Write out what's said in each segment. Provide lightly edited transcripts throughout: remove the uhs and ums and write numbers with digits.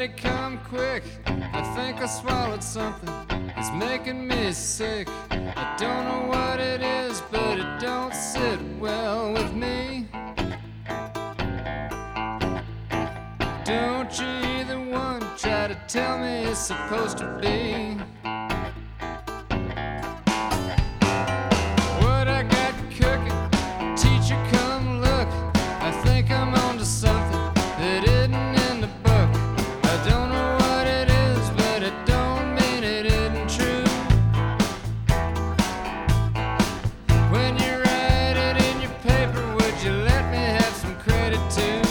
come quick. I think I swallowed something. It's making me sick. I don't know what it is, but it don't sit well with me. Don't you either one try to tell me it's supposed to be. What I got cooking, teacher come look. I think I'm onto something that isn't in the book. I don't know what it is, but it don't mean it isn't true. When you write it in your paper, would you let me have some credit too?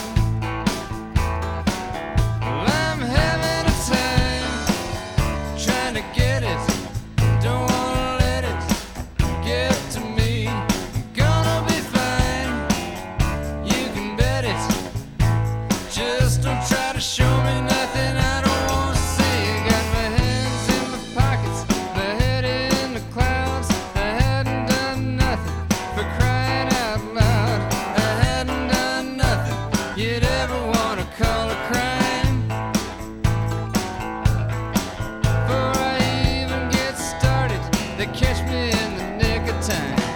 Well, I'm having a time trying to get it. Don't wanna let it get to me. I'm gonna be fine, you can bet it. Just don't try to show me nothing I don't want to see. Got my hands in my pockets, my head in the clouds. I hadn't done nothing, for crying out loud. I hadn't done nothing you'd ever want to call a crime. Before I even get started, they catch me in the nick of time.